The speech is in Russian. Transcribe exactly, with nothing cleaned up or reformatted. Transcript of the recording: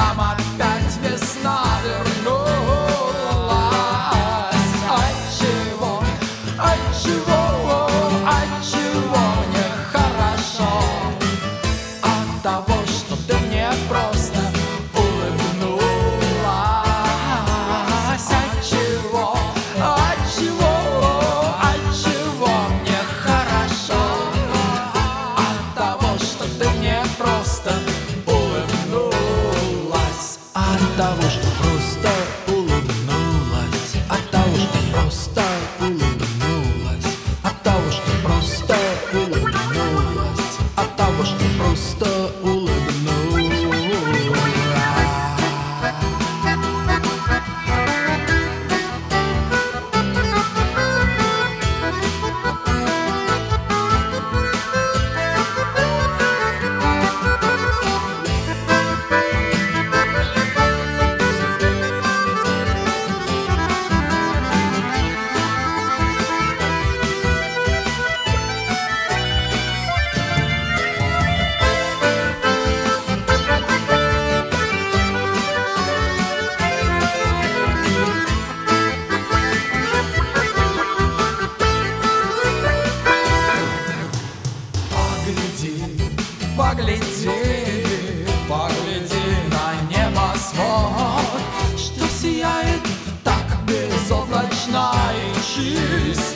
нам опять весна вернулась. Отчего, отчего, отчего мне хорошо? От того, что ты мне просто улыбнулась. Отчего, отчего, отчего мне хорошо? От того, что ты мне просто улыбнулась. От того, что просто улыбнулась. От того, что просто улыбнулась. От того, что просто улыбнулась. От того, что просто улыбнулась. Погляди, погляди на небосвод, что сияет так безоблачно и чисто.